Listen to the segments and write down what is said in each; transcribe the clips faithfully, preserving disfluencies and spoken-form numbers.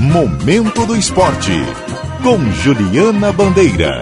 Momento do Esporte, com Juliana Bandeira.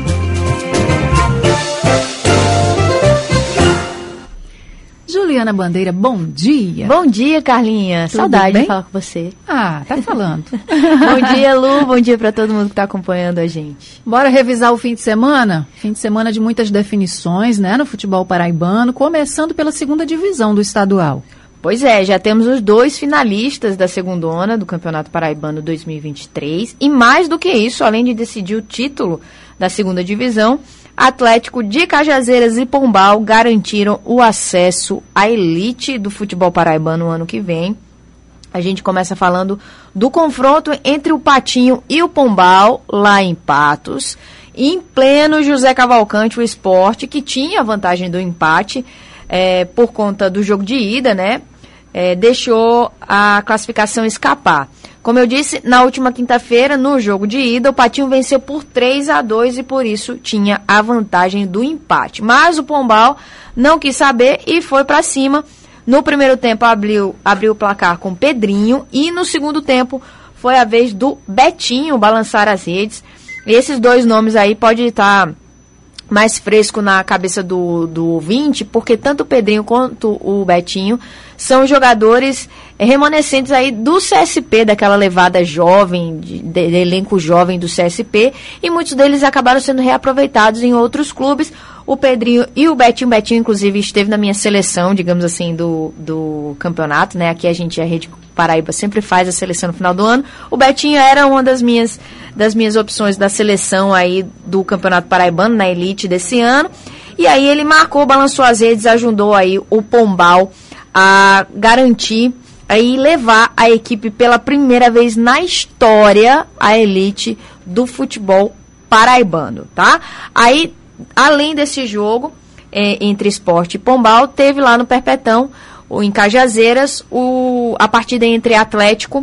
Juliana Bandeira, bom dia. Bom dia, Carlinha. Tudo Saudade bem? de falar com você. Ah, tá falando. Bom dia, Lu. Bom dia para todo mundo que está acompanhando a gente. Bora revisar o fim de semana? Fim de semana de muitas definições, né, no futebol paraibano, começando pela segunda divisão do estadual. Pois é, já temos os dois finalistas da segundona do Campeonato Paraibano dois mil e vinte e três. E mais do que isso, além de decidir o título da segunda divisão, Atlético de Cajazeiras e Pombal garantiram o acesso à elite do futebol paraibano no ano que vem. A gente começa falando do confronto entre o Patinho e o Pombal, lá em Patos. Em pleno José Cavalcante, o Sport, que tinha a vantagem do empate é, por conta do jogo de ida, né? É, deixou a classificação escapar. Como eu disse, na última quinta-feira, no jogo de ida, o Patinho venceu por três a dois e por isso tinha a vantagem do empate. Mas o Pombal não quis saber e foi para cima. No primeiro tempo abriu, abriu o placar com Pedrinho e no segundo tempo foi a vez do Betinho balançar as redes. E esses dois nomes aí podem estar mais fresco na cabeça do, do ouvinte, porque tanto o Pedrinho quanto o Betinho são jogadores remanescentes aí do C S P, daquela levada jovem, de, de elenco jovem do C S P, e muitos deles acabaram sendo reaproveitados em outros clubes. O Pedrinho e o Betinho, Betinho inclusive esteve na minha seleção, digamos assim, do, do campeonato, né? Aqui a gente, a Rede Paraíba, sempre faz a seleção no final do ano. O Betinho era uma das minhas, das minhas opções da seleção aí do Campeonato Paraibano, na elite desse ano. E aí ele marcou, balançou as redes, ajudou aí o Pombal a garantir aí levar a equipe pela primeira vez na história à elite do futebol paraibano, tá? Aí, além desse jogo é, entre Sport e Pombal, teve lá no Perpetão, o, em Cajazeiras, o, a partida entre Atlético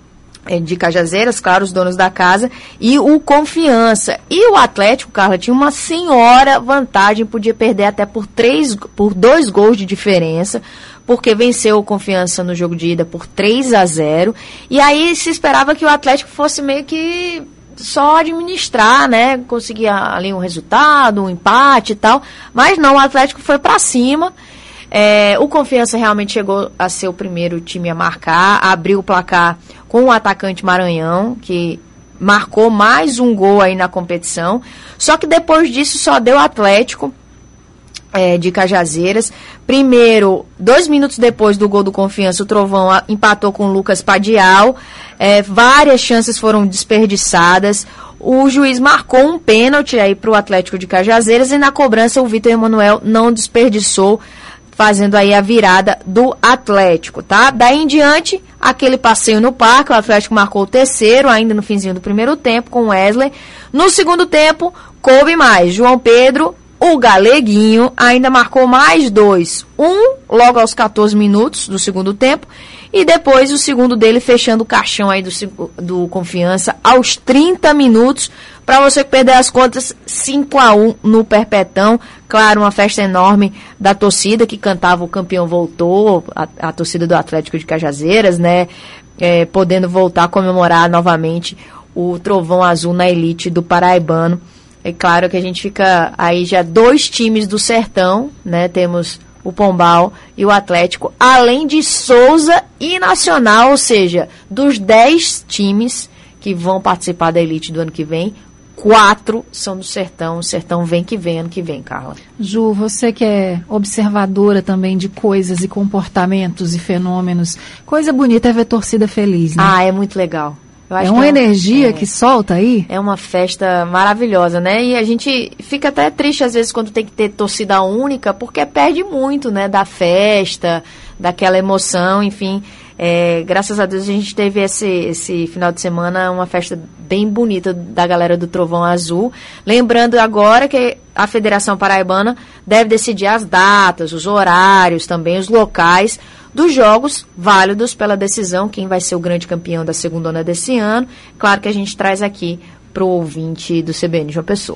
é, de Cajazeiras, claro, os donos da casa, e o Confiança. E o Atlético, Carla, tinha uma senhora vantagem, podia perder até por, três, por dois gols de diferença, porque venceu o Confiança no jogo de ida por três a zero. E aí se esperava que o Atlético fosse meio que só administrar, né? Conseguir ali um resultado, um empate e tal. Mas não, o Atlético foi para cima. É, o Confiança realmente chegou a ser o primeiro time a marcar. Abriu o placar com o atacante Maranhão, que marcou mais um gol aí na competição. Só que depois disso só deu o Atlético. É, de Cajazeiras. Primeiro, dois minutos depois do gol do Confiança, o Trovão a, empatou com o Lucas Padial. É, várias chances foram desperdiçadas. O juiz marcou um pênalti aí para o Atlético de Cajazeiras e na cobrança o Vitor Emanuel não desperdiçou, fazendo aí a virada do Atlético, tá? Daí em diante, aquele passeio no parque, o Atlético marcou o terceiro, ainda no finzinho do primeiro tempo, com o Wesley. No segundo tempo, coube mais. João Pedro, o Galeguinho, ainda marcou mais dois. Um logo aos catorze minutos do segundo tempo. E depois o segundo dele fechando o caixão aí do, do Confiança aos trinta minutos. Para você que perder as contas, cinco a um no Perpetão. Claro, uma festa enorme da torcida que cantava O Campeão Voltou, a, a torcida do Atlético de Cajazeiras, né? É, podendo voltar a comemorar novamente o Trovão Azul na elite do Paraibano. É claro que a gente fica aí já dois times do Sertão, né? Temos o Pombal e o Atlético, além de Souza e Nacional, ou seja, dos dez times que vão participar da elite do ano que vem, quatro são do Sertão. O Sertão vem que vem ano que vem, Carla. Ju, você que é observadora também de coisas e comportamentos e fenômenos, coisa bonita é ver torcida feliz, né? Ah, é muito legal. Eu acho é uma que energia é, que solta aí? É uma festa maravilhosa, né? E a gente fica até triste às vezes quando tem que ter torcida única, porque perde muito, né? Da festa, daquela emoção, enfim. É, graças a Deus a gente teve esse, esse final de semana uma festa bem bonita da galera do Trovão Azul. Lembrando agora que a Federação Paraibana deve decidir as datas, os horários, também os locais dos jogos válidos pela decisão, quem vai ser o grande campeão da segundona desse ano. Claro que a gente traz aqui para o ouvinte do C B N João Pessoa.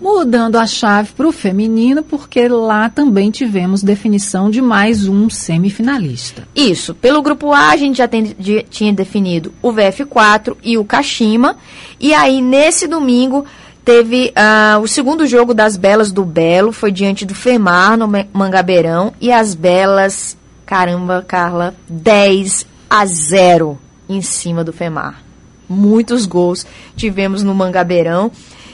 Mudando a chave para o feminino, porque lá também tivemos definição de mais um semifinalista. Isso. Pelo grupo A, a gente já tem, de, tinha definido o V F quatro e o Kashima. E aí, nesse domingo, teve uh, o segundo jogo das Belas do Belo, foi diante do Femar, no Mangabeirão. E as Belas, caramba, Carla, dez a zero em cima do Femar. Muitos gols tivemos no Mangabeirão.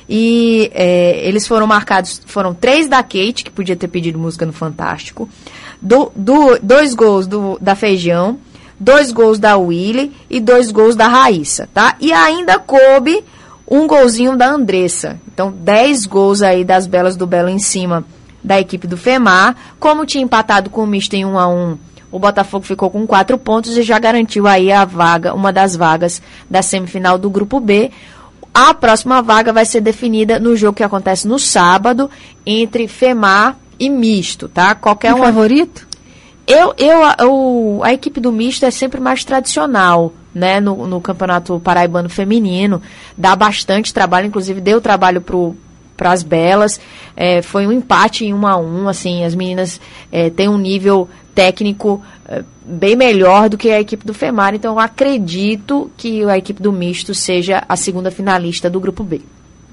E é, eles foram marcados, foram três da Kate, que podia ter pedido música no Fantástico, do, do, dois gols do, da Feijão, dois gols da Willy e dois gols da Raíssa, tá? E ainda coube um golzinho da Andressa. Então, dez gols aí das Belas do Belo em cima da equipe do Femar. Como tinha empatado com o misto em um a um, o Botafogo ficou com quatro pontos e já garantiu aí a vaga, uma das vagas da semifinal do Grupo B. A próxima vaga vai ser definida no jogo que acontece no sábado, entre Femar e Misto, tá? Qualquer um. favorito? Eu, eu, eu, a equipe do Misto é sempre mais tradicional, né? No, no Campeonato Paraibano Feminino. Dá bastante trabalho, inclusive deu trabalho para as Belas. É, foi um empate em um a um, assim, as meninas é, têm um nível técnico é, bem melhor do que a equipe do Femar, então eu acredito que a equipe do Misto seja a segunda finalista do Grupo B.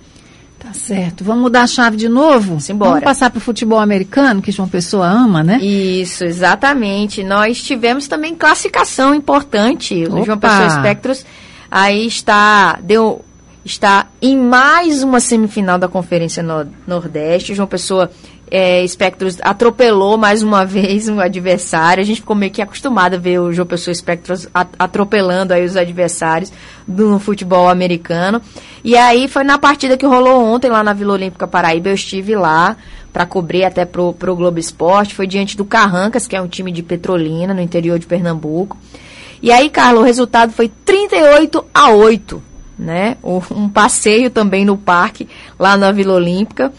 Tá certo. Vamos mudar a chave de novo? Simbora. Vamos passar para o futebol americano, que João Pessoa ama, né? Isso, exatamente. Nós tivemos também classificação importante. Opa. O João Pessoa Spectros aí está, deu, está em mais uma semifinal da Conferência no, Nordeste. O João Pessoa É, Spectros atropelou mais uma vez um adversário. A gente ficou meio que acostumado a ver o João Pessoa Spectros atropelando aí os adversários do futebol americano. E aí foi na partida que rolou ontem lá na Vila Olímpica Paraíba. Eu estive lá para cobrir até pro, pro Globo Esporte. Foi diante do Carrancas, que é um time de Petrolina, no interior de Pernambuco. E aí, Carlos, o resultado foi trinta e oito a oito, né? Um passeio também no parque, lá na Vila Olímpica.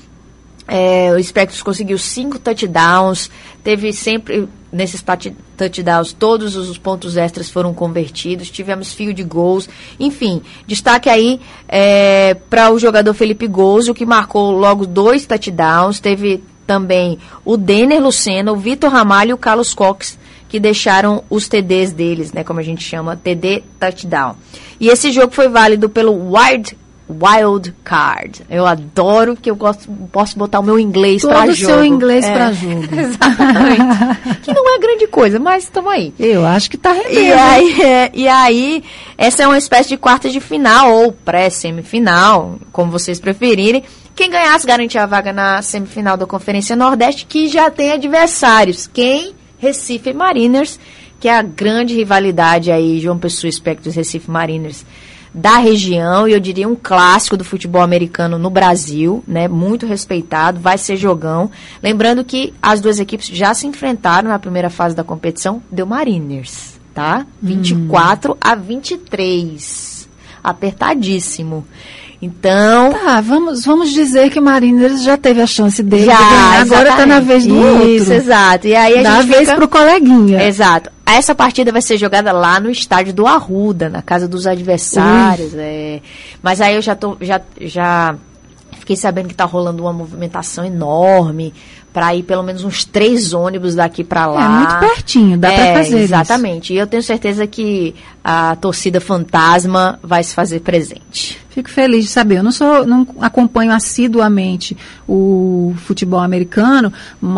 É, o Spectros conseguiu cinco touchdowns, teve sempre, nesses touchdowns, todos os pontos extras foram convertidos, tivemos field goals, enfim, destaque aí é, para o jogador Felipe Gouzo, que marcou logo dois touchdowns, teve também o Denner Lucena, o Vitor Ramalho e o Carlos Cox, que deixaram os T Ds deles, né, como a gente chama, T D touchdown. E esse jogo foi válido pelo Wild Wild Card. Eu adoro que eu gosto, posso botar o meu inglês para jogo. Todo o seu inglês é. para jogo. Exatamente. Que não é grande coisa, mas estamos aí. Eu acho que está rendendo. E aí, é, e aí, essa é uma espécie de quarta de final, ou pré-semifinal, como vocês preferirem. Quem ganhasse garantia a vaga na semifinal da Conferência Nordeste, que já tem adversários. Quem? Recife Mariners, que é a grande rivalidade aí, João Pessoa Spectros Recife Mariners, da região, e eu diria um clássico do futebol americano no Brasil, né, muito respeitado, vai ser jogão. Lembrando que as duas equipes já se enfrentaram na primeira fase da competição, deu Mariners, tá? vinte e quatro a vinte e três. Apertadíssimo. Então... Tá, vamos, vamos dizer que o Mariners já teve a chance dele já, de ganhar, agora está na vez do Isso, outro. Isso, exato. E aí a Dá gente a vez fica... pro coleguinha. Exato. Essa partida vai ser jogada lá no estádio do Arruda, na casa dos adversários. É. Mas aí eu já, tô, já, já fiquei sabendo que está rolando uma movimentação enorme para ir pelo menos uns três ônibus daqui para lá. É muito pertinho, dá é, para fazer exatamente. isso. E eu tenho certeza que a torcida fantasma vai se fazer presente. Fico feliz de saber. Eu não sou, não acompanho assiduamente o futebol americano,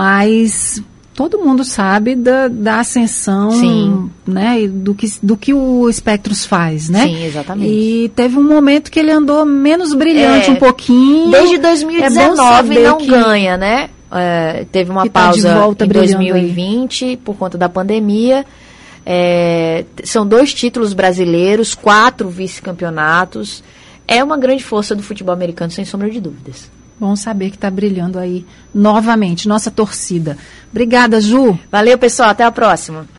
mas todo mundo sabe da, da ascensão, Sim. né, do que, do que o Spectros faz, né? Sim, exatamente. E teve um momento que ele andou menos brilhante É, um pouquinho. Desde dois mil e dezenove é não que... ganha, né? É, teve uma que tá de pausa volta em dois mil e brilhando vinte por conta da pandemia. É, são dois títulos brasileiros, quatro vice-campeonatos. É uma grande força do futebol americano, sem sombra de dúvidas. Bom saber que está brilhando aí novamente, nossa torcida. Obrigada, Ju. Valeu, pessoal. Até a próxima.